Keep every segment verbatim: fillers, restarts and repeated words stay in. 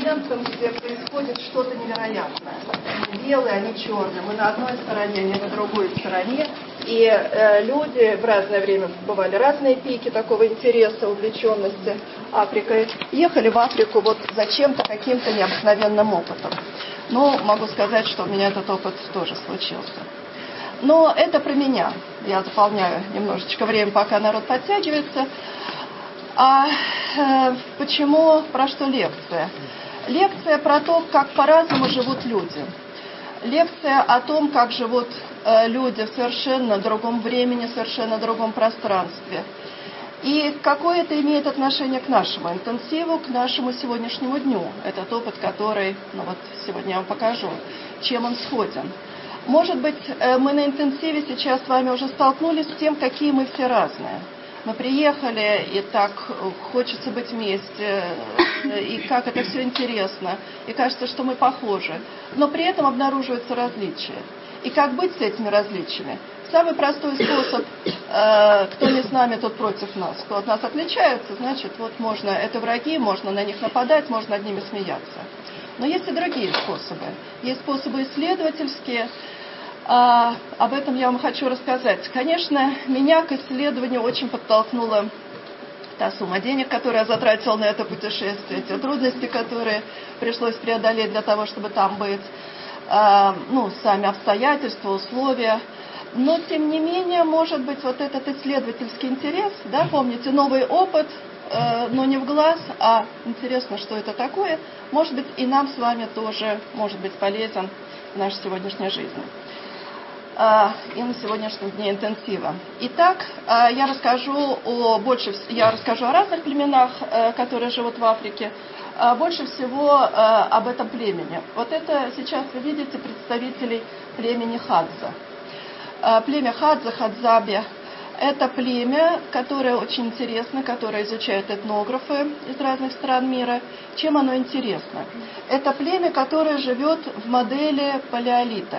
континентом, где происходит что-то невероятное. Они белые, они черные. Мы на одной стороне, они на другой стороне. И э, люди в разное время бывали разные пики такого интереса, увлеченности Африкой. Ехали в Африку вот за чем-то, каким-то необыкновенным опытом. Ну, могу сказать, что у меня этот опыт тоже случился. Но это про меня. Я заполняю немножечко время, пока народ подтягивается. А э, почему, про что лекция? Лекция про то, как по-разному живут люди. Лекция о том, как живут э, люди в совершенно другом времени, совершенно другом пространстве. И какое это имеет отношение к нашему интенсиву, к нашему сегодняшнему дню. Этот опыт, который, ну вот сегодня я вам покажу, чем он сходен. Может быть, э, мы на интенсиве сейчас с вами уже столкнулись с тем, какие мы все разные. Мы приехали, и так хочется быть вместе, и как это все интересно, и кажется, что мы похожи. Но при этом обнаруживаются различия. И как быть с этими различиями? Самый простой способ, э, кто не с нами, тот против нас. Кто от нас отличается, значит, вот можно, это враги, можно на них нападать, можно над ними смеяться. Но есть и другие способы. Есть способы исследовательские. А, об этом я вам хочу рассказать. Конечно, меня к исследованию очень подтолкнула та сумма денег, которую я затратила на это путешествие, те трудности, которые пришлось преодолеть для того, чтобы там быть, а, ну, сами обстоятельства, условия. Но, тем не менее, может быть, вот этот исследовательский интерес, да, помните, новый опыт, э, но не в глаз, а интересно, что это такое, может быть, и нам с вами тоже может быть полезен в нашей сегодняшней жизни. И на сегодняшнем дне интенсива. Итак, я расскажу о больше, я расскажу о разных племенах, которые живут в Африке. Больше всего об этом племени. Вот это сейчас вы видите представителей племени Хадза. Племя Хадза, Хадзаби, это племя, которое очень интересно, которое изучают этнографы из разных стран мира. Чем оно интересно? Это племя, которое живет в модели палеолита.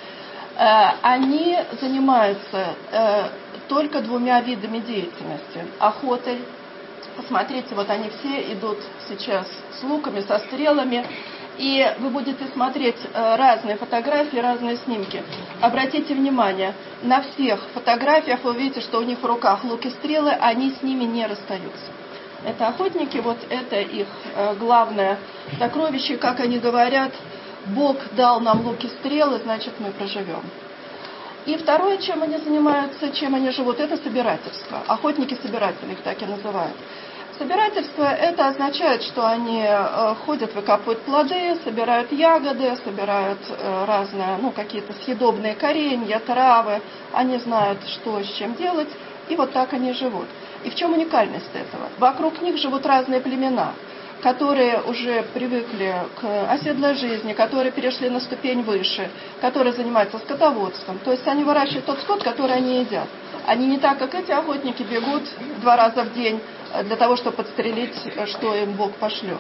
Они занимаются э, только двумя видами деятельности. Охотой. Посмотрите, вот они все идут сейчас с луками, со стрелами. И вы будете смотреть э, разные фотографии, разные снимки. Обратите внимание, на всех фотографиях вы увидите, что у них в руках лук и стрелы, они с ними не расстаются. Это охотники, вот это их э, главное сокровище, как они говорят, Бог дал нам луки и стрелы, значит, мы проживем. И второе, чем они занимаются, чем они живут, это собирательство. Охотники-собиратели их так и называют. Собирательство – это означает, что они э, ходят, выкапывают плоды, собирают ягоды, собирают э, разные, ну, какие-то съедобные коренья, травы. Они знают, что с чем делать, и вот так они живут. И в чем уникальность этого? Вокруг них живут разные племена, которые уже привыкли к оседлой жизни, которые перешли на ступень выше, которые занимаются скотоводством. То есть они выращивают тот скот, который они едят. Они не так, как эти охотники, бегут два раза в день для того, чтобы подстрелить, что им Бог пошлет.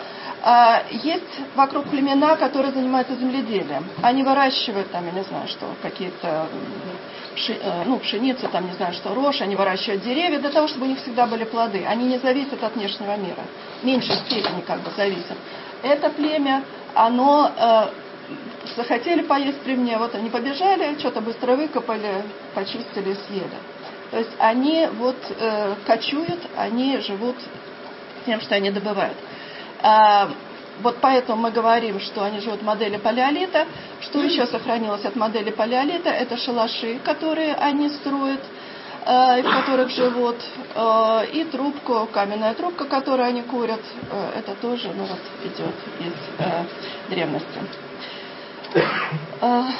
Есть вокруг племена, которые занимаются земледелием. Они выращивают там, я не знаю, что, какие-то пши, ну, пшеницу, там, не знаю, что, рожь. Они выращивают деревья для того, чтобы у них всегда были плоды. Они не зависят от внешнего мира. В меньшей степени как бы зависят. Это племя, оно э, захотели поесть при мне, вот они побежали, что-то быстро выкопали, почистили, съели. То есть они вот э, кочуют, они живут тем, что они добывают. А, вот поэтому мы говорим, что они живут в модели палеолита. Что еще сохранилось от модели палеолита? Это шалаши, которые они строят, э, в которых живут, э, и трубку, каменная трубка, которую они курят. Э, это тоже, ну вот, идет из э, древности. Э,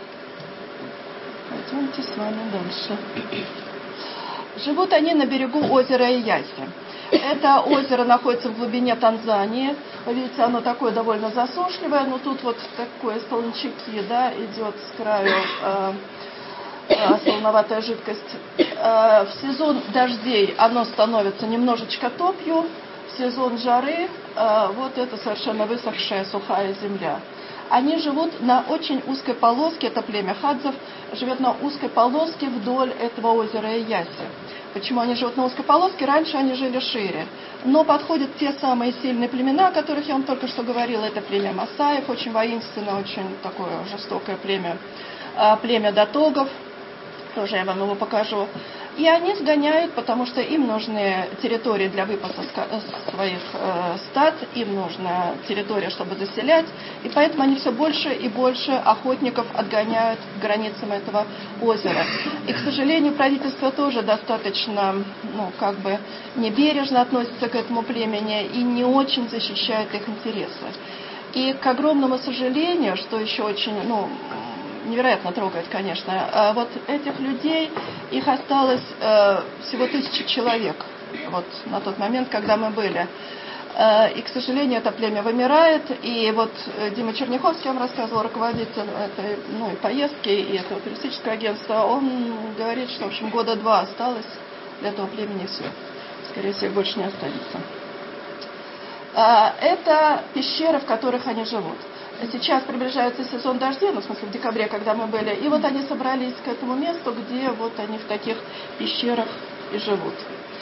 пойдемте с вами дальше. Живут они на берегу озера Ияси. Это озеро находится в глубине Танзании. Вы видите, оно такое довольно засушливое, но тут вот такое солончаки, да, идет с краю э, э, солоноватая жидкость. Э, в сезон дождей оно становится немножечко топью. В сезон жары э, вот это совершенно высохшая сухая земля. Они живут на очень узкой полоске, это племя хадзов, живет на узкой полоске вдоль этого озера Ияси. Почему они живут на узкой полоске? Раньше они жили шире. Но подходят те самые сильные племена, о которых я вам только что говорила. Это племя Масаев, очень воинственное, очень такое жестокое племя. Племя Датогов, тоже я вам его покажу. И они сгоняют, потому что им нужны территории для выпаса своих э, стад, им нужна территория, чтобы заселять, и поэтому они все больше и больше охотников отгоняют к границам этого озера. И, к сожалению, правительство тоже достаточно, ну, как бы, небережно относится к этому племени и не очень защищает их интересы. И, к огромному сожалению, что еще очень, ну, невероятно трогает, конечно. Вот этих людей, их осталось э, всего тысяча человек вот на тот момент, когда мы были. Э, и, к сожалению, это племя вымирает. И вот Дима Черняховский, я вам рассказывал, руководитель этой, ну, и поездки, и этого туристического агентства, он говорит, что, в общем, года два осталось для этого племени, все. Скорее всего, больше не останется. Э, это пещеры, в которых они живут. Сейчас приближается сезон дождей, ну, в смысле, в декабре, когда мы были, и вот они собрались к этому месту, где вот они в таких пещерах и живут.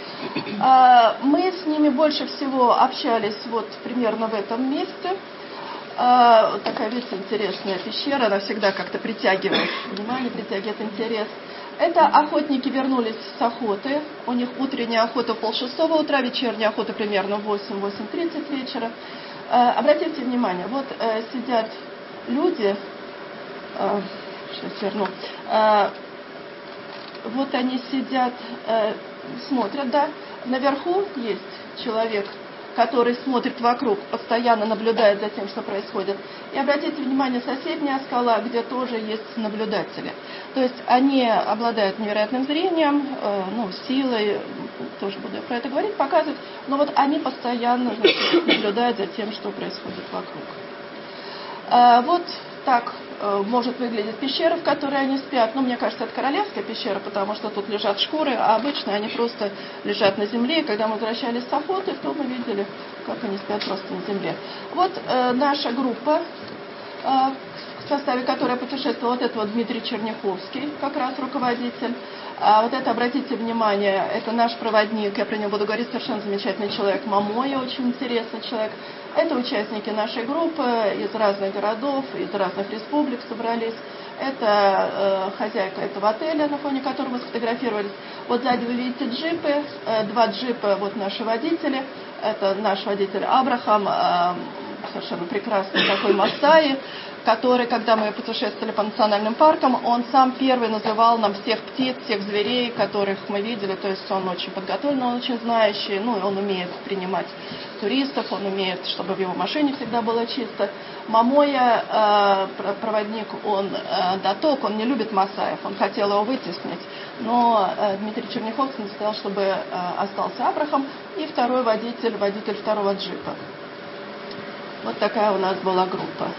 Мы с ними больше всего общались вот примерно в этом месте. Такая, видите, интересная пещера, она всегда как-то притягивает внимание, притягивает интерес. Это охотники вернулись с охоты, у них утренняя охота в полшестого утра, вечерняя охота примерно в восемь-восемь тридцать вечера. Обратите внимание, вот э, сидят люди, э, сейчас верну, э, вот они сидят, э, смотрят, да, наверху есть человек, который смотрит вокруг, постоянно наблюдает за тем, что происходит. И обратите внимание, соседняя скала, где тоже есть наблюдатели. То есть они обладают невероятным зрением, э, ну, силой, тоже буду про это говорить, показывать, но вот они постоянно, значит, наблюдают за тем, что происходит вокруг. Э, вот так э, может выглядеть пещера, в которой они спят. Ну, мне кажется, это королевская пещера, потому что тут лежат шкуры, а обычно они просто лежат на земле. И когда мы возвращались с охоты, то мы видели, как они спят просто на земле. Вот э, наша группа, э, в составе которой путешествовал вот это вот Дмитрий Черняховский, как раз руководитель. А вот это, обратите внимание, это наш проводник, я про него буду говорить, совершенно замечательный человек, Мамоя, очень интересный человек. Это участники нашей группы из разных городов, из разных республик собрались. Это э, хозяйка этого отеля, на фоне которого мы сфотографировались. Вот сзади вы видите джипы, э, два джипа, вот наши водители. Это наш водитель Абрахам, э, совершенно прекрасный такой Масаи, который, когда мы путешествовали по национальным паркам, он сам первый называл нам всех птиц, всех зверей, которых мы видели. То есть он очень подготовленный, он очень знающий, ну, он умеет принимать туристов, он умеет, чтобы в его машине всегда было чисто. Мамоя, э, проводник, он э, даток, он не любит масаев, он хотел его вытеснить, но э, Дмитрий Черняховский сказал, чтобы э, остался Абрахам, и второй водитель, водитель второго джипа. Вот такая у нас была группа.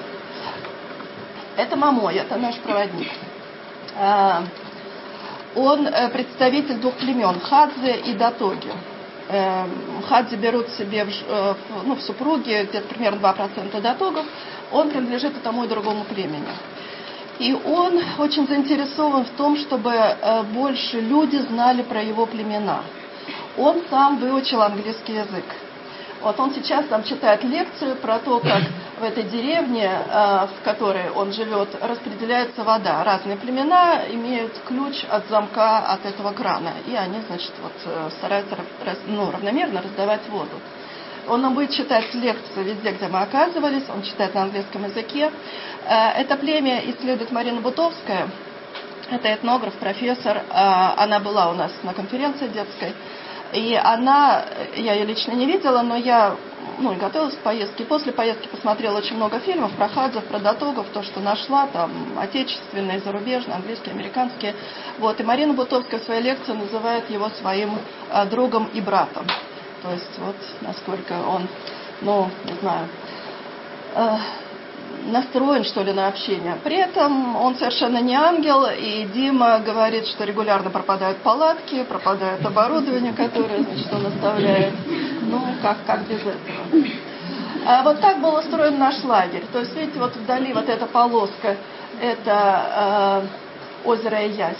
Это Мамоя, это наш проводник. Э, он э, представитель двух племен, Хадзе и Датоги. Хадзи берут себе в, ну, в супруги где-то примерно два процента датогов, он принадлежит и тому и другому племени. И он очень заинтересован в том, чтобы больше люди знали про его племена. Он сам выучил английский язык. Вот он сейчас нам читает лекцию про то, как в этой деревне, в которой он живет, распределяется вода. Разные племена имеют ключ от замка от этого крана. И они, значит, вот стараются ну, равномерно раздавать воду. Он нам будет читать лекцию везде, где мы оказывались. Он читает на английском языке. Это племя исследует Марина Бутовская. Это этнограф, профессор. Она была у нас на конференции детской. И она, я ее лично не видела, но я ну, готовилась к поездке. И после поездки посмотрела очень много фильмов про хадзов, про датогов, то, что нашла, там, отечественные, зарубежные, английские, американские. Вот. И Марина Бутовская в своей лекции называет его своим э, другом и братом. То есть, вот, насколько он, ну, не знаю, э, настроен, что ли, на общение. При этом он совершенно не ангел, и Дима говорит, что регулярно пропадают палатки, пропадает оборудование, которое, значит, он оставляет. Ну, как, как без этого. А вот так был устроен наш лагерь. То есть, видите, вот вдали вот эта полоска, это э, озеро Ияси.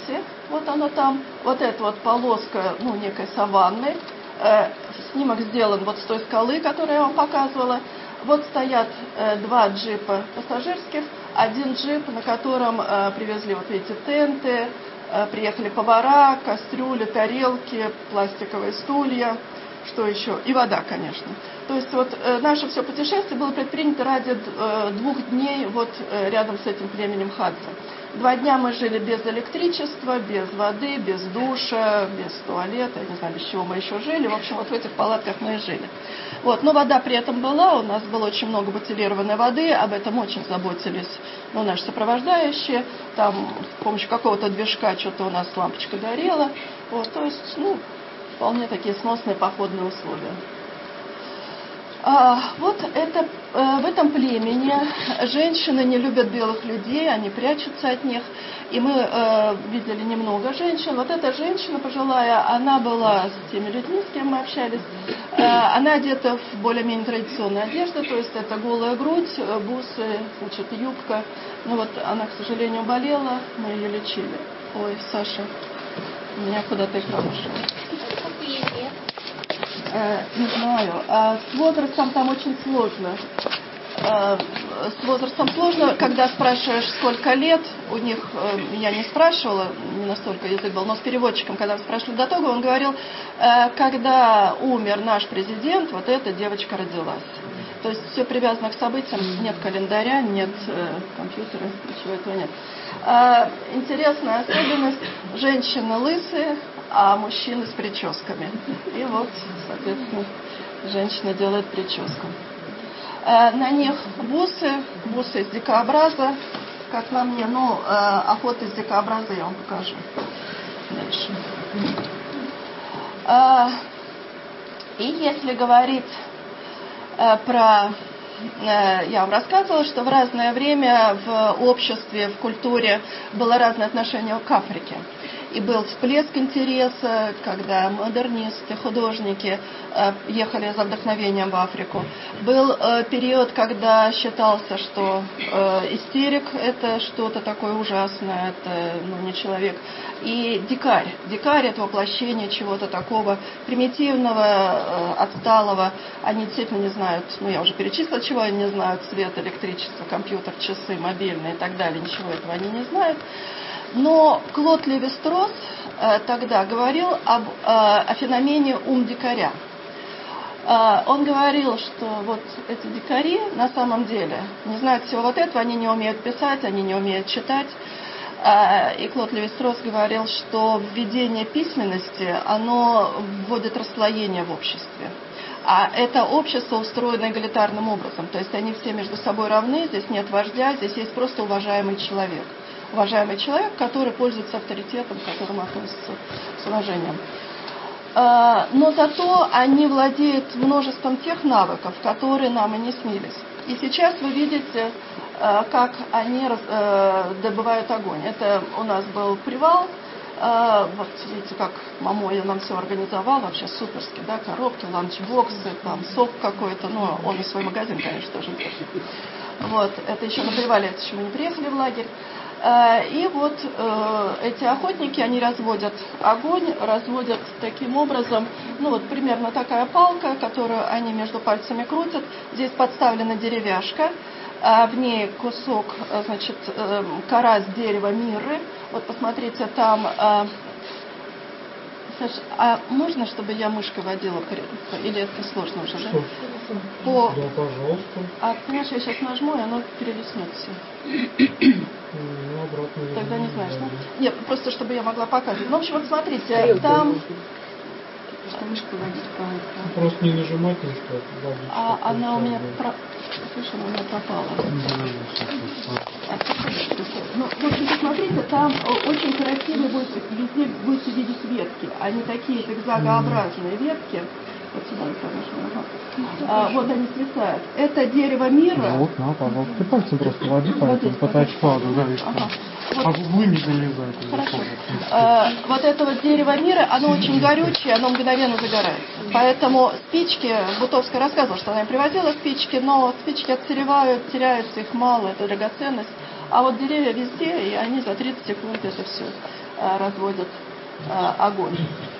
Вот она там, вот эта вот полоска, ну, некой саванны. Э, снимок сделан вот с той скалы, которую я вам показывала. Вот стоят э, два джипа пассажирских, один джип, на котором э, привезли, вот видите, тенты, э, приехали повара, кастрюли, тарелки, пластиковые стулья, что еще? И вода, конечно. То есть вот э, наше все путешествие было предпринято ради э, двух дней вот э, рядом с этим племенем Хадза. Два дня мы жили без электричества, без воды, без душа, без туалета, я не знаю, без чего мы еще жили. В общем, вот в этих палатках мы и жили. Вот. Но вода при этом была, у нас было очень много бутилированной воды, об этом очень заботились, ну, наши сопровождающие. Там с помощью какого-то движка что-то у нас лампочка горела. Вот. То есть, ну, вполне такие сносные походные условия. А, вот это, в этом племени женщины не любят белых людей, они прячутся от них. И мы э, видели немного женщин. Вот эта женщина пожилая, она была с теми людьми, с кем мы общались. Э, она одета в более-менее традиционную одежду, то есть это голая грудь, бусы, значит, юбка. Ну вот она, к сожалению, болела, мы ее лечили. Ой, Саша, меня куда-то экран ушел. Э, не знаю. А с возрастом там очень сложно. Э, с возрастом сложно, когда спрашиваешь, сколько лет, у них, э, я не спрашивала, не настолько язык был, но с переводчиком, когда спрашивали Датога, он говорил, э, когда умер наш президент, вот эта девочка родилась. То есть все привязано к событиям, нет календаря, нет э, компьютера, ничего этого нет. Э, интересная особенность, женщины лысые, а мужчины с прическами. И вот, соответственно, женщина делает прическу. Э, на них бусы, бусы из дикообраза, как на мне, ну, э, охота из дикообраза я вам покажу. Дальше. Э, и если говорить э, про... Э, я вам рассказывала, что в разное время в обществе, в культуре было разное отношение к Африке. И был всплеск интереса, когда модернисты, художники э, ехали за вдохновением в Африку. Был э, период, когда считался, что э, истерик – это что-то такое ужасное, это, ну, не человек. И дикарь. Дикарь – это воплощение чего-то такого примитивного, э, отсталого. Они действительно не знают, ну, я уже перечислила, чего они не знают: свет, электричество, компьютер, часы, мобильные и так далее. Ничего этого они не знают. Но Клод Леви-Стросс э, тогда говорил об, э, о феномене ум дикаря. Э, он говорил, что вот эти дикари на самом деле не знают всего вот этого, они не умеют писать, они не умеют читать. Э, и Клод Леви-Стросс говорил, что введение письменности, оно вводит расслоение в обществе. А это общество устроено эгалитарным образом. То есть они все между собой равны, здесь нет вождя, здесь есть просто уважаемый человек. Уважаемый человек, который пользуется авторитетом, к которому относится с уважением. Но зато они владеют множеством тех навыков, которые нам и не снились. И сейчас вы видите, как они добывают огонь. Это у нас был привал. Вот видите, как Мамоя нам все организовал, вообще суперски, да, коробки, ланчбоксы, там сок какой-то, ну, он и свой магазин, конечно, тоже держит. Вот, это еще на привале, это еще мы не приехали в лагерь. И вот э, эти охотники, они разводят огонь, разводят таким образом, ну вот примерно такая палка, которую они между пальцами крутят. Здесь подставлена деревяшка, а в ней кусок, значит, э, кора с дерева мирры. Вот посмотрите, там... Э, Саш, а можно, чтобы я мышкой водила? Или это сложно уже, да? По... Да, пожалуйста. А, понимаешь, я сейчас нажму, и оно перелеснет все. Ну, обратно. Тогда не знаешь, да? Нет, просто чтобы я могла показывать. Ну, в общем, вот смотрите, там... Мышку водить по... Просто не нажимать на что, водить. А она у меня... Про... Слушай, она у меня пропала. Ну, в общем, посмотрите, там очень красивые будете, везде будете видеть ветки. Они такие зигзагообразные ветки. Вот сюда, конечно, ага. а, вот они свисают. Это дерево мира. Вот, на, пожалуйста. Ты пальцем просто води, пальцем по тачпаду, да, и ага. Вот. А в углы не залезает. Хорошо. А, вот это вот дерево мира, оно очень горючее, оно мгновенно загорает. Поэтому спички, Бутовская рассказывала, что она им привозила спички, но спички отсыревают, теряются, их мало, это драгоценность. А вот деревья везде, и они за тридцать секунд это все э, разводят э, огонь.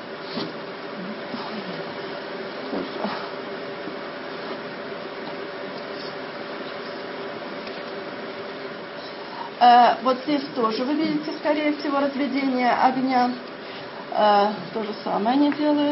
Э, вот здесь тоже вы видите, скорее всего, разведение огня. Э, то же самое они делают.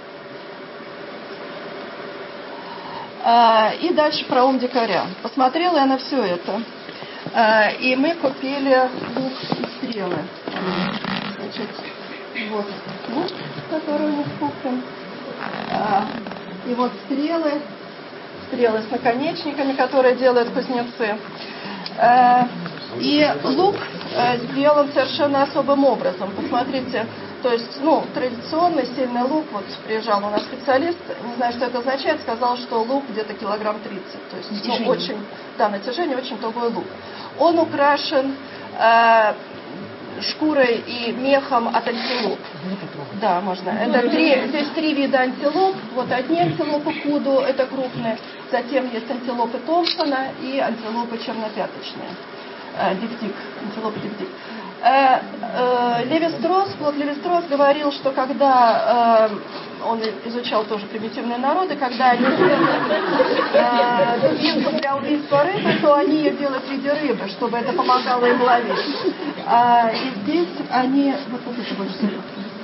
Э, и дальше про ум дикаря. Посмотрела я на все это. Э, и мы купили лук и стрелы. Значит, вот лук, который у них куплен. Э, и вот стрелы. Стрелы с наконечниками, которые делают кузнецы. Э, И лук э, сделан совершенно особым образом. Посмотрите, то есть, ну, традиционный сильный лук, вот приезжал у нас специалист, не знаю, что это означает, сказал, что лук где-то килограмм тридцать. То есть, ну, очень, да, натяжение, очень тугой лук. Он украшен э, шкурой и мехом от антилоп. Да, можно. Это три, здесь три вида антилоп. Вот одни антилопы Куду, это крупные. Затем есть антилопы Томпсона и антилопы чернопяточные. Дик-дик, антилопа дик-дик. Э, э, Леви-Стросс, Клод Леви-Стросс говорил, что когда э, он изучал тоже примитивные народы, когда они делают вилку для убийства рыбы, то они ее делают в виде рыбы, чтобы это помогало им ловить. А, и здесь они... Вот, вот это больше всего.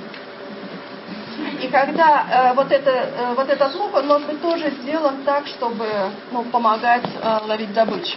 И когда э, вот, это, э, вот этот лук, он может быть тоже сделан так, чтобы, ну, помогать э, ловить добычу.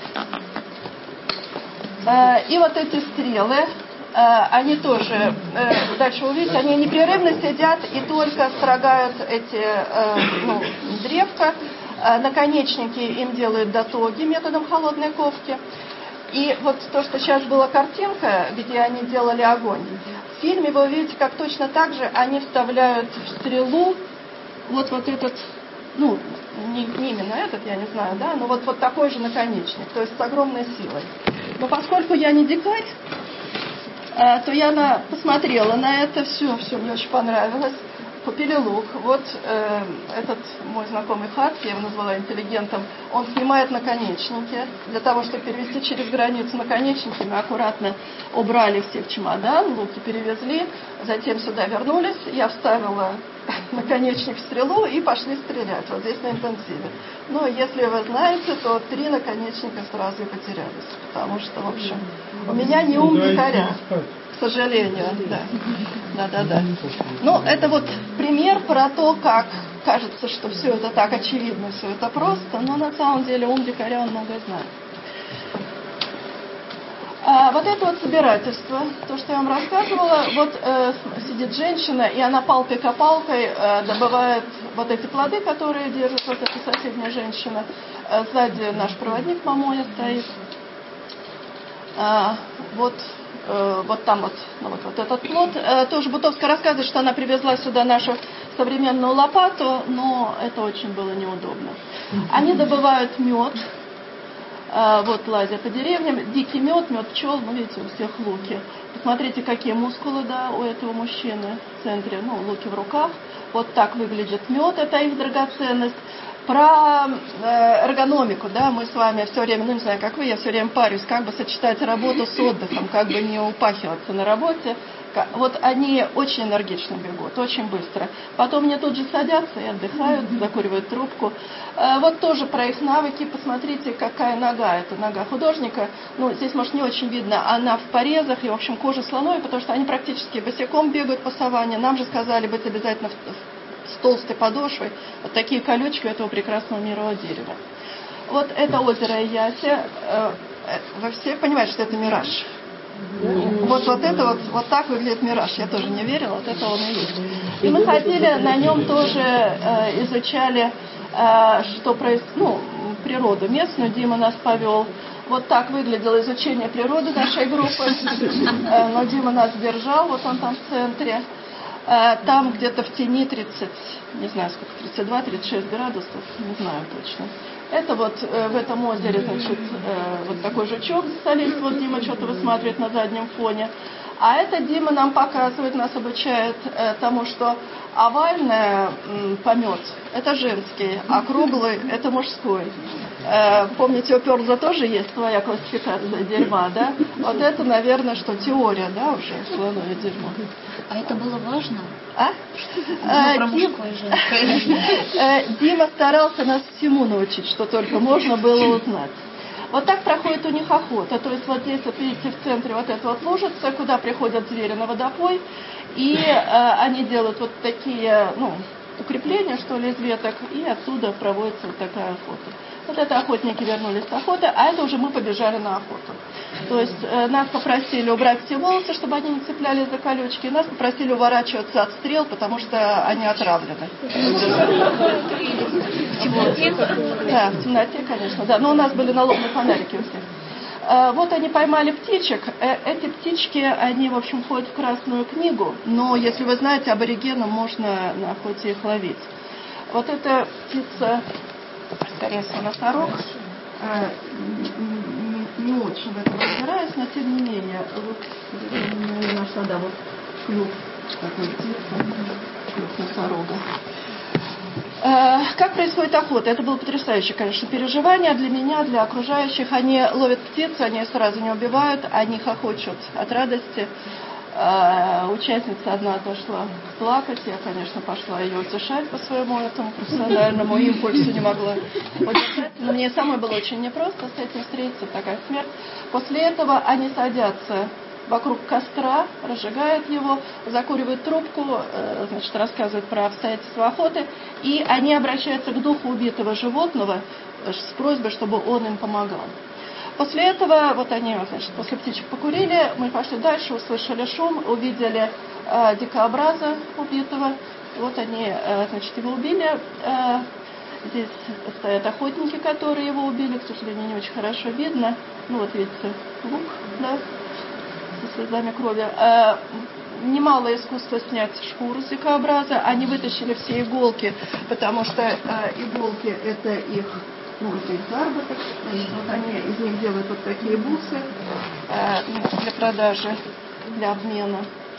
И вот эти стрелы, они тоже, дальше увидите, они непрерывно сидят и только строгают эти, ну, древка. Наконечники им делают дотоги методом холодной ковки. И вот то, что сейчас была картинка, где они делали огонь, в фильме вы увидите, как точно так же они вставляют в стрелу вот, вот этот, ну, не, не именно этот, я не знаю, да, но вот, вот такой же наконечник, то есть с огромной силой. Но поскольку я не дикарь, то я на, посмотрела на это все, все мне очень понравилось. Купили лук. Вот э, этот мой знакомый Хат, я его назвала интеллигентом, он снимает наконечники. Для того, чтобы перевести через границу наконечники, мы аккуратно убрали все в чемодан, луки перевезли, затем сюда вернулись, я вставила наконечник в стрелу и пошли стрелять. Вот здесь на интенсиве. Но если вы знаете, то три наконечника сразу и потерялись. Потому что, в общем, у меня не ум дикаря. К сожалению, да. Да, да, да. Ну, это вот пример про то, как кажется, что все это так очевидно, все это просто, но на самом деле ум дикаря, он многое знает. А вот это вот собирательство, то, что я вам рассказывала, вот э, сидит женщина, и она палкой-копалкой э, добывает вот эти плоды, которые держит вот эта соседняя женщина. Э, сзади наш проводник Мамоня стоит. А, вот вот там вот, ну, вот, вот этот плод. Тоже Бутовская рассказывает, что она привезла сюда нашу современную лопату, но это очень было неудобно. Они добывают мед, вот лазят по деревням, дикий мед, мед пчел, ну видите, у всех луки. Посмотрите, какие мускулы, да, у этого мужчины в центре, ну, луки в руках. Вот так выглядит мед, это их драгоценность. Про э, эргономику, да, мы с вами все время, ну не знаю, как вы, я все время парюсь, как бы сочетать работу с отдыхом, как бы не упахиваться на работе. Вот они очень энергично бегут, очень быстро. Потом мне тут же садятся и отдыхают, закуривают трубку. Э, вот тоже про их навыки, посмотрите, какая нога, это нога художника. Ну, здесь, может, не очень видно, она в порезах, и, в общем, кожа слоновой, потому что они практически босиком бегают по саванне. Нам же сказали быть обязательно в с толстой подошвой, вот такие колючки этого прекрасного мирового дерева. Вот это озеро Яси, вы все понимаете, что это мираж. Вот, вот это вот, вот так выглядит мираж, я тоже не верила, вот это он и есть. И мы ходили, на нем тоже э, изучали, э, что происходит, ну, природу местную, Дима нас повел. Вот так выглядело изучение природы нашей группы, э, но Дима нас держал, вот он там в центре. Там где-то в тени тридцать, не знаю сколько, тридцать два тридцать шесть градусов, не знаю точно. Это вот э, в этом озере, значит, э, вот такой жучок солист, вот Дима что-то высматривает на заднем фоне. А это Дима нам показывает, нас обучает э, тому, что овальный м, помет – это женский, а круглый – это мужской. Э, помните, у Пёрлза тоже есть своя классификация дерьма, да? Вот это, наверное, что теория, да, уже слоновое дерьмо. А это было важно? А? Ну, про мужское и женское. Дима старался нас всему научить, что только можно было узнать. Вот так проходит у них охота. То есть вот здесь, вот видите, в центре вот эта вот лужица, куда приходят звери на водопой, и э, они делают вот такие, ну, укрепления, что ли, из веток, и отсюда проводится вот такая охота. Вот это охотники вернулись с охоты, а это уже мы побежали на охоту. То есть э, нас попросили убрать все волосы, чтобы они не цеплялись за колючки, и нас попросили уворачиваться от стрел, потому что они отравлены. В темноте? Да, в темноте, конечно, да. Но у нас были налобные фонарики у всех. Э, вот они поймали птичек. Э, эти птички, они, в общем, ходят в Красную книгу, но, если вы знаете, аборигенам можно на охоте их ловить. Вот эта птица, скорее всего, носорог, э, не, не очень в этом разбираюсь, но тем не менее, вот я нашла, да, вот клюв такой птицы, клюв носорога. Как происходит охота? Это было потрясающее, конечно, переживание для меня, для окружающих. Они ловят птицу, они ее сразу не убивают, они хохочут от радости. Участница одна отошла плакать, я, конечно, пошла ее утешать по своему этому профессиональному импульсу, не могла удержать. Но мне самой было очень непросто с этим встретиться, такая смерть. После этого они садятся вокруг костра, разжигают его, закуривают трубку, значит, рассказывают про обстоятельства охоты, и они обращаются к духу убитого животного с просьбой, чтобы он им помогал. После этого, вот они, значит, после птичек покурили, мы пошли дальше, услышали шум, увидели э, дикообраза убитого, вот они, э, значит, его убили. Э, здесь стоят охотники, которые его убили, к сожалению, не очень хорошо видно. Ну вот видите, лук, да, со слезами крови. Э, немало искусства снять шкуру с дикообраза. Они вытащили все иголки, потому что э, иголки — это их, ну, это их заработок. Вот они из них делают вот такие бусы э, для продажи, для обмена.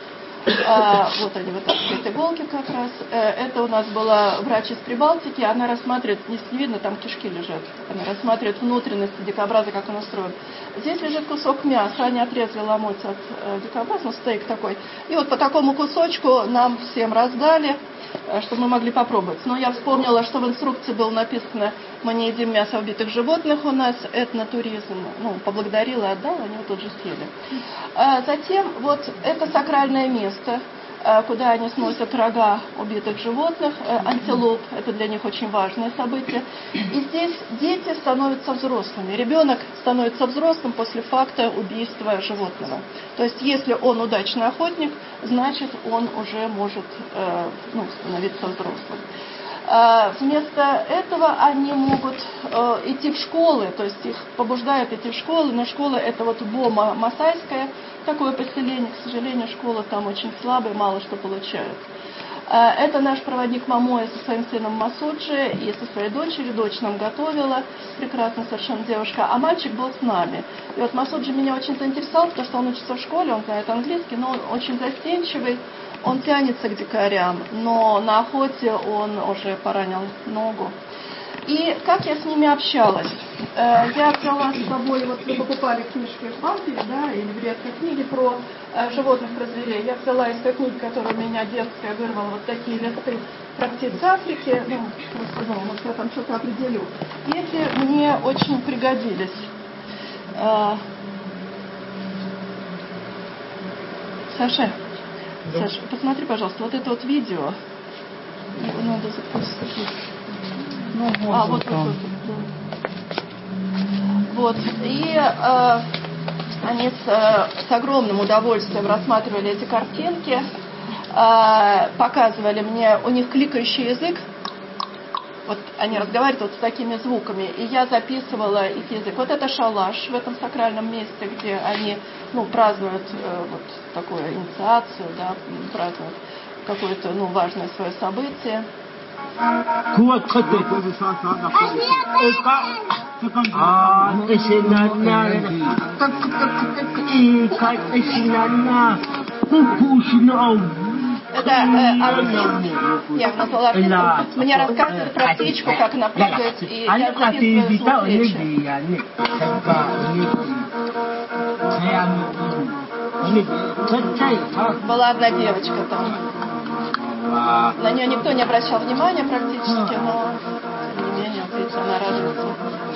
А, вот они вытаскивают иголки как раз. Это у нас была врач из Прибалтики, она рассматривает, не видно, там кишки лежат, она рассматривает внутренности дикобраза, как он устроен. Здесь лежит кусок мяса, они отрезали ломоть от э, дикобраза, ну, стейк такой. И вот по такому кусочку нам всем раздали, чтобы мы могли попробовать. Но я вспомнила, что в инструкции было написано: мы не едим мясо убитых животных, у нас этнотуризм. Ну, поблагодарила, отдала, они его тут же съели. А затем вот это сакральное место, куда они сносят рога убитых животных, антилоп, это для них очень важное событие. И здесь дети становятся взрослыми. Ребенок становится взрослым после факта убийства животного. То есть, если он удачный охотник, значит, он уже может э, ну, становиться взрослым. А вместо этого они могут э, идти в школы, то есть их побуждают идти в школы, но школа — это вот Бома Масайская, такое поселение, к сожалению, школа там очень слабая, мало что получают. Это наш проводник Мамоя со своим сыном Масуджи и со своей дочерью. Дочь нам готовила, прекрасная совершенно девушка, а мальчик был с нами. И вот Масуджи меня очень заинтересовал, потому что он учится в школе, он знает английский, но он очень застенчивый, он тянется к дикарям, но на охоте он уже поранил ногу. И как я с ними общалась? Я взяла с собой, вот вы покупали книжки в Ампеле, да, или в редкой книге про животных, про зверей. Я взяла из той книги, которую у меня детская вырвала, вот такие листы про птиц Африки. Ну, просто, ну, может, я там что-то определю. И эти мне очень пригодились. Саша, да. Саша, посмотри, пожалуйста, вот это вот видео. Его надо запустить. Ну, вот, а, вот, вот, вот, да. Вот. И э, они с, с огромным удовольствием рассматривали эти картинки, э, показывали мне, у них кликающий язык, вот они разговаривают вот с такими звуками, и я записывала их язык. Вот это шалаш в этом сакральном месте, где они, ну, празднуют э, вот такую инициацию, да, празднуют какое-то, ну, важное свое событие. Это э, артист, я его назвала артистом, мне рассказывает про птичку, как она прыгает, и я записываю звук речи. Была одна девочка там. На нее никто не обращал внимания практически, но тем не менее, видите, она радуется.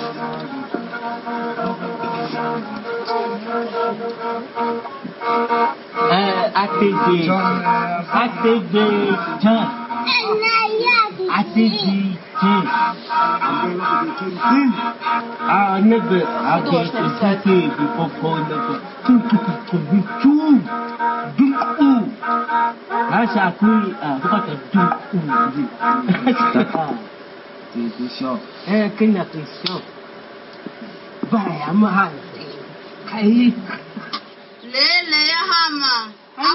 A T G, A T G, John, A T G, John. Ah, nigga, I can't see you before nigga. Choo choo choo choo, dum ooh. That's a cool. Ah, what the dum ooh? This show. Eh, kena this show. Bye, I'm a high. Hey. Леле, хама.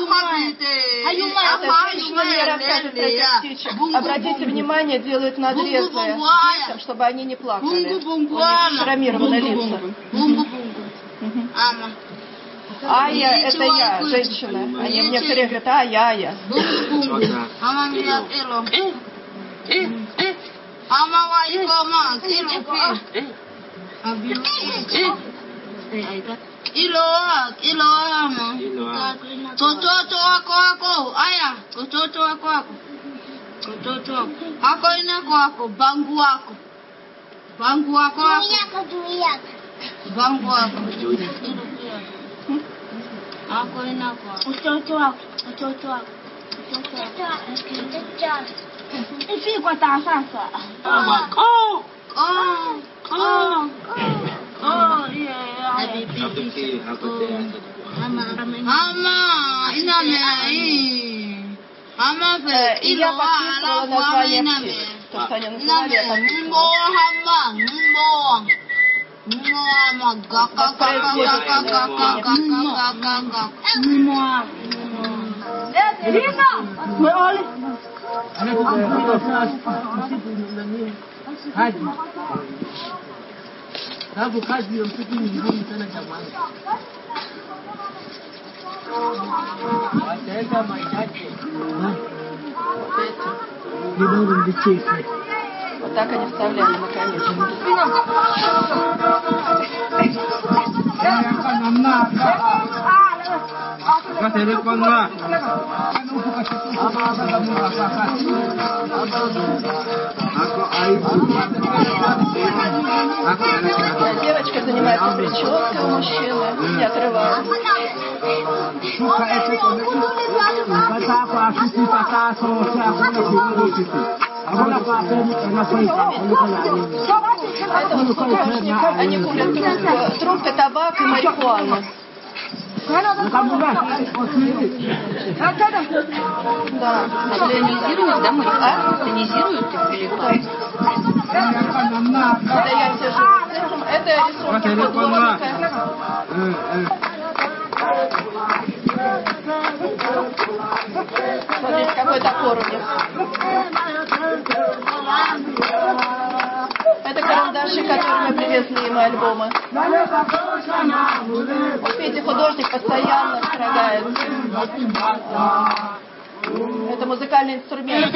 Обратите внимание, делают надрезы детям, чтобы они не плакали. У них шрамированы лица. Ая, это я, женщина. Они мне все говорят, а, я, я. Iloa, iloa mo. Kototo ako ako, aya, kototo ako ako. Kototo ako. Ako inako ako, bangu ako. Bangu ako ako. Bangu ako. Ako inako ako. Kototo ako, kototo ako. Kototo ako. Ifiko ta sasa. Oh, oh, oh. Oh, yeah. Ама, инаме, ама, и я подписывала название птиц. То, что они называли, я подписывала. Sababu kazi ya mtoto ni ngumu sana jamani. Wataweka mahitaji. Ni bado ndicheki. Вот так они вставляли наконец. Девочка занимается прической у мужчины, не отрываясь. Это вот художники, они курят трубку, трубка, табак и марихуану. Да, тонизируют, да, мы? А? Тонизируют их или как? Это я сижу с этим, это рисунки художника. Смотрите, какой топор у них. Это карандаши, которые мы привезли им альбомы. Вот видите, художник постоянно строгается. Это музыкальный инструмент.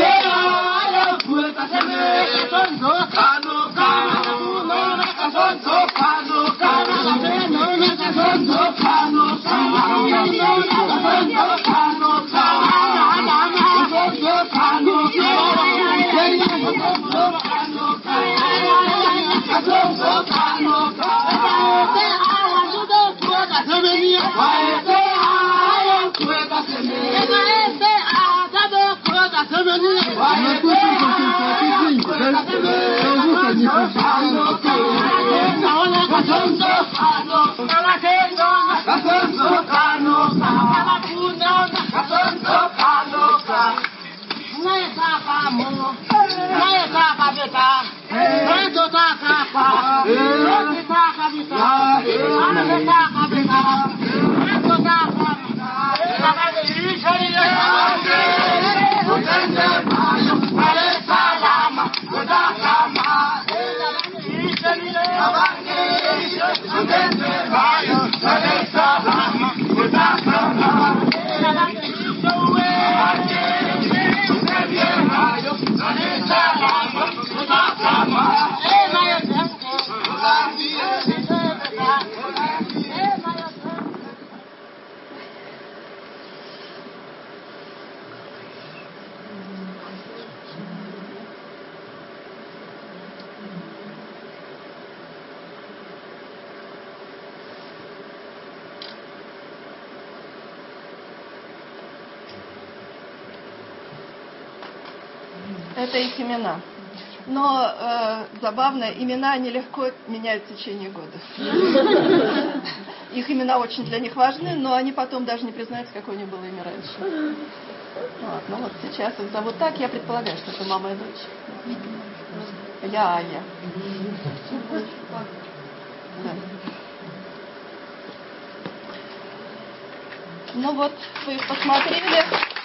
Thank you. Это их имена. Но э, забавно, имена нелегко меняют в течение года. Их имена очень для них важны, но они потом даже не признаются, какое у них было имя раньше. Вот, ну вот сейчас их зовут так, я предполагаю, что это мама и дочь. Я Ая. Да. Ну вот, вы их посмотрели.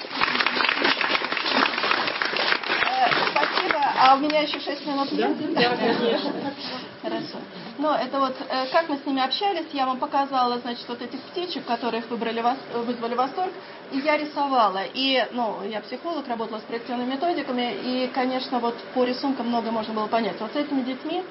А у меня еще шесть минут есть? Да, конечно. Хорошо. Ну, это вот, как мы с ними общались, я вам показала, значит, вот этих птичек, которые их выбрали, вызвали восторг, и я рисовала. И, ну, я психолог, работала с проективными методиками, и, конечно, вот по рисункам много можно было понять. Вот с этими детьми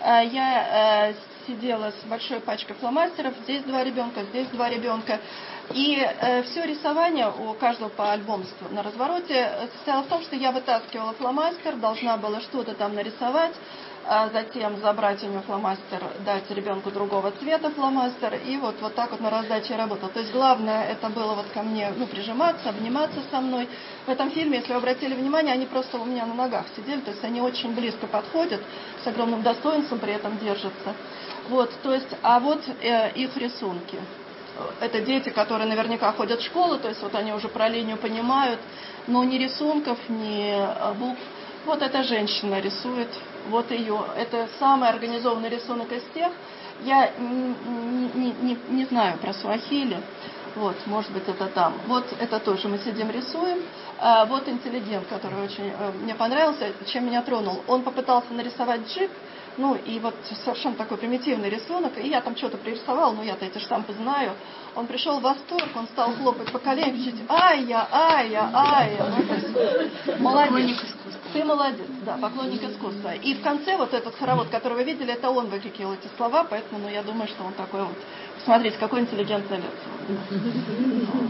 я сидела с большой пачкой фломастеров, здесь два ребенка, здесь два ребенка. И э, все рисование у каждого по альбомству на развороте состояло в том, что я вытаскивала фломастер, должна была что-то там нарисовать, а затем забрать у него фломастер, дать ребенку другого цвета фломастер, и вот, вот так вот на раздаче работала. То есть главное это было вот ко мне, ну, прижиматься, обниматься со мной. В этом фильме, если вы обратили внимание, они просто у меня на ногах сидели, то есть они очень близко подходят, с огромным достоинством при этом держатся. Вот, то есть, а вот э, их рисунки. Это дети, которые наверняка ходят в школу, то есть вот они уже про линию понимают, но ни рисунков, ни букв. Вот эта женщина рисует, вот ее. Это самый организованный рисунок из тех. Я не, не, не, не знаю про суахили, вот, может быть это там. Вот это тоже мы сидим рисуем. А вот интеллигент, который очень мне понравился, чем меня тронул. Он попытался нарисовать джип. Ну, и вот совершенно такой примитивный рисунок. И я там что-то пририсовала, ну, я-то эти штампы знаю. Он пришел в восторг, он стал хлопать по коленям, кричать: «Ай-я, ай-я, ай-я». Ну, то есть, молодец. Ты молодец, да, поклонник искусства. И в конце вот этот хоровод, который вы видели, это он выкрикивал эти слова, поэтому, ну, я думаю, что он такой вот. Смотрите, какое интеллигентное лицо. Вот.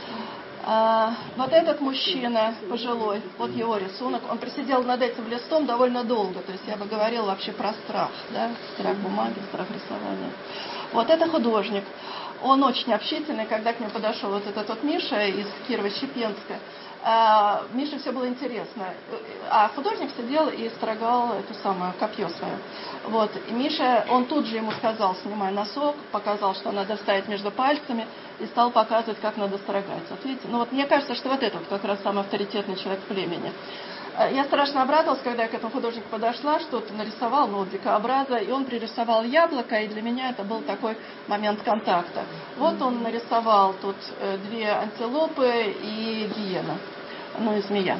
А, вот этот мужчина пожилой, вот его рисунок, он просидел над этим листом довольно долго, то есть я бы говорила вообще про страх, да, страх бумаги, страх рисования. Вот это художник, он очень общительный, когда к нему подошел вот этот вот Миша из Кирово-Чепенска, а, Мише все было интересно, а художник сидел и строгал эту самую копье свое. Вот, и Миша, он тут же ему сказал: снимай носок, показал, что надо ставить между пальцами, и стал показывать, как надо строгать. Вот видите, ну вот мне кажется, что вот этот как раз самый авторитетный человек в племени. Я страшно обрадовалась, когда я к этому художнику подошла, что-то нарисовал, ну, дикообраза, и он пририсовал яблоко, и для меня это был такой момент контакта. Вот он нарисовал тут две антилопы и гиена, ну и змея.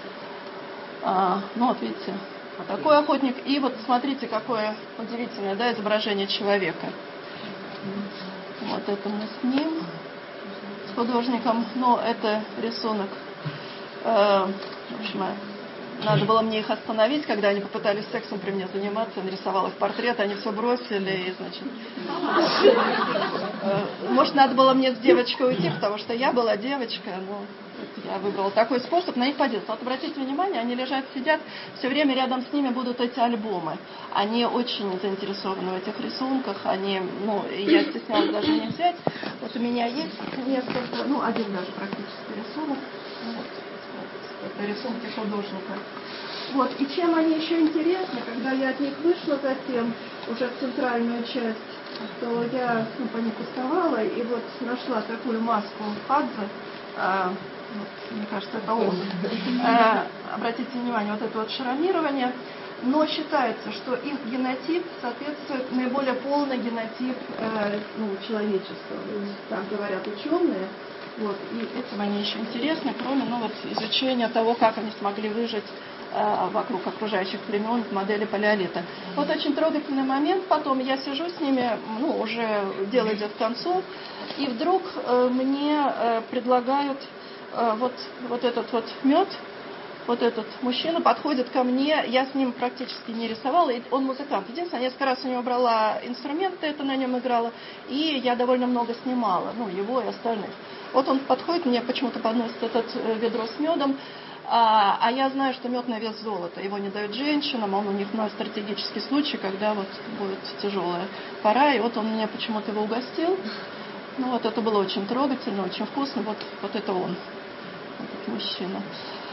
А, ну вот видите, такой охотник. И вот смотрите, какое удивительное, да, изображение человека. Вот это мы с ним, с художником, но это рисунок. Э, в общем, надо было мне их остановить, когда они попытались сексом при мне заниматься, я нарисовала их портрет, они все бросили, и, значит... Э, может, надо было мне с девочкой уйти, потому что я была девочка, но я выбрала такой способ на них подействовать. Вот обратите внимание, они лежат, сидят, все время рядом с ними будут эти альбомы. Они очень заинтересованы в этих рисунках, они, ну, я стеснялась даже не взять. Вот у меня есть несколько, ну, один даже практически рисунок. Вот. Это рисунки художника. Вот. И чем они еще интересны, когда я от них вышла затем, уже в центральную часть, то я, ну, по них уставала, и вот нашла такую маску Хадзе. А, вот, мне кажется, это он. А, обратите внимание, вот это вот шрамирование. Но считается, что их генотип соответствует наиболее полный генотип э, ну, человечества. Так говорят ученые. Вот, и этим они еще интересны, кроме, ну, вот, изучения того, как они смогли выжить э, вокруг окружающих племен в модели палеолита. Вот очень трогательный момент. Потом я сижу с ними, ну, уже дело идет к концу, и вдруг э, мне э, предлагают э, вот, вот этот вот мед. Вот этот мужчина подходит ко мне, я с ним практически не рисовала, и он музыкант. Единственное, несколько раз у него брала инструменты, это на нем играла, и я довольно много снимала, ну, его и остальных. Вот он подходит, мне почему-то подносит этот ведро с медом, а, а я знаю, что мед на вес золота, его не дают женщинам, он у них на стратегический случай, когда вот будет тяжелая пора, и вот он мне почему-то его угостил. Ну, вот это было очень трогательно, очень вкусно, вот, вот это он, этот мужчина.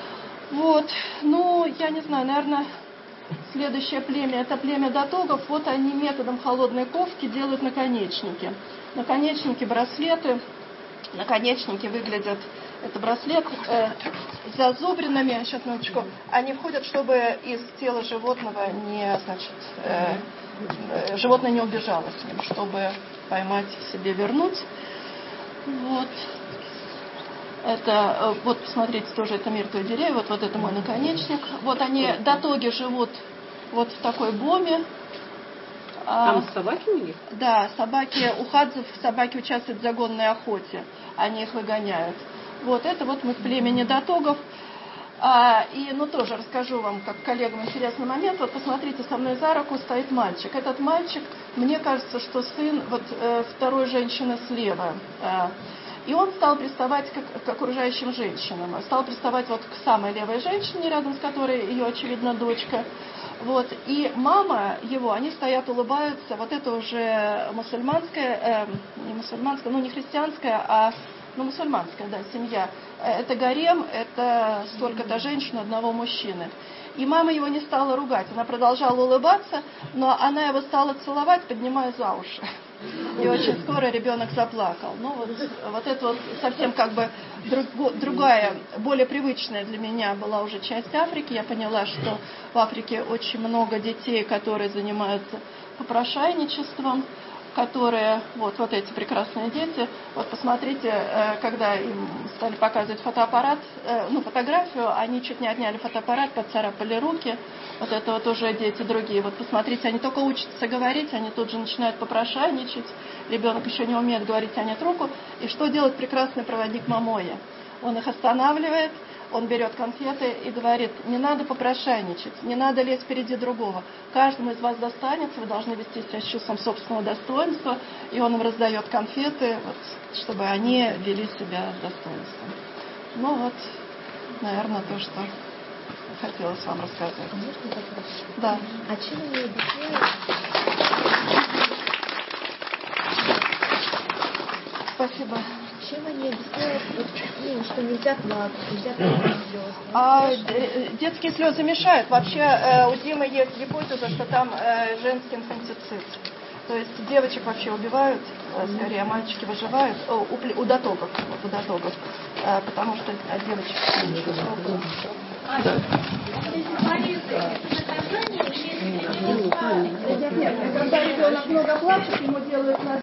Вот, ну, я не знаю, наверное, следующее племя, это племя датогов. Вот они методом холодной ковки делают наконечники. Наконечники, браслеты. Наконечники выглядят, это браслет э, с зазубринами, сейчас минуточку, они входят, чтобы из тела животного не, значит, э, э, животное не убежало с ним, чтобы поймать, себе вернуть. Вот. Это, вот посмотрите, тоже это мертвые деревья, вот, вот это мой наконечник. Вот они, датоги, живут вот в такой боме. Там собаки у них? Да, собаки, у хадзов собаки участвуют в загонной охоте, они их выгоняют. Вот это вот мы в племени датогов. А, и, ну, тоже расскажу вам, как коллегам, интересный момент. Вот посмотрите, со мной за руку стоит мальчик. Этот мальчик, мне кажется, что сын вот э, второй женщины слева. Э, и он стал приставать к, к окружающим женщинам. Стал приставать вот к самой левой женщине, рядом с которой ее, очевидно, дочка. Вот. И мама его, они стоят, улыбаются. Вот это уже мусульманская, э, не мусульманская, ну не христианская, а ну, мусульманская, да, семья. Это гарем, это столько-то женщин, одного мужчины. И мама его не стала ругать, она продолжала улыбаться, но она его стала целовать, поднимая за уши. И очень скоро ребенок заплакал. Ну вот, вот это вот совсем как бы друг, другая, более привычная для меня была уже часть Африки. Я поняла, что в Африке очень много детей, которые занимаются попрошайничеством, которые, вот, вот эти прекрасные дети, вот посмотрите, когда им стали показывать фотоаппарат, ну, фотографию, они чуть не отняли фотоаппарат, поцарапали руки, вот это вот уже дети другие, вот посмотрите, они только учатся говорить, они тут же начинают попрошайничать, ребенок еще не умеет говорить, тянет руку, и что делает прекрасный проводник Мамоя? Он их останавливает, он берет конфеты и говорит, не надо попрошайничать, не надо лезть впереди другого. Каждому из вас достанется, вы должны вести себя с чувством собственного достоинства. И он им раздает конфеты, вот, чтобы они вели себя с достоинством. Ну вот, наверное, то, что хотелось вам рассказать. Можно вопрос? Да. А чем они объясняют? Спасибо. Чем они объясняют, вот, ну, что нельзя плакать, нельзя плакать слезы? А, детские слезы мешают. Вообще э, у Димы есть гипотеза, что там э, женский инфантицид. То есть девочек вообще убивают, э, скорее, а мальчики выживают. О, у, у датогов, вот, у датогов, э, потому что а девочек... Да. Нет, нет, когда ребенок много плачет, ему делают...